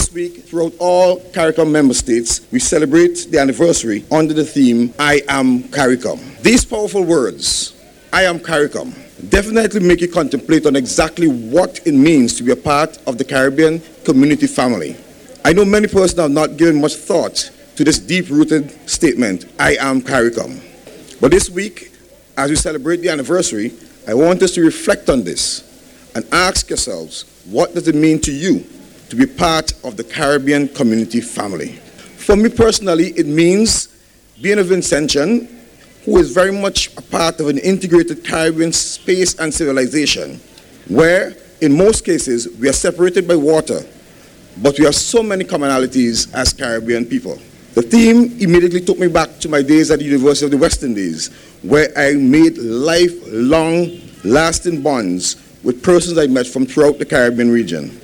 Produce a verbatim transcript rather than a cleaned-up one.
This week, throughout all CARICOM member states, we celebrate the anniversary under the theme, I am CARICOM. These powerful words, I am CARICOM, definitely make you contemplate on exactly what it means to be a part of the Caribbean community family. I know many persons have not given much thought to this deep-rooted statement, I am CARICOM. But this week, as we celebrate the anniversary, I want us to reflect on this and ask yourselves, what does it mean to you to be part of the Caribbean community family? For me personally, it means being a Vincentian who is very much a part of an integrated Caribbean space and civilization, where in most cases we are separated by water, but we have so many commonalities as Caribbean people. The theme immediately took me back to my days at the University of the West Indies, where I made lifelong, lasting bonds with persons I met from throughout the Caribbean region.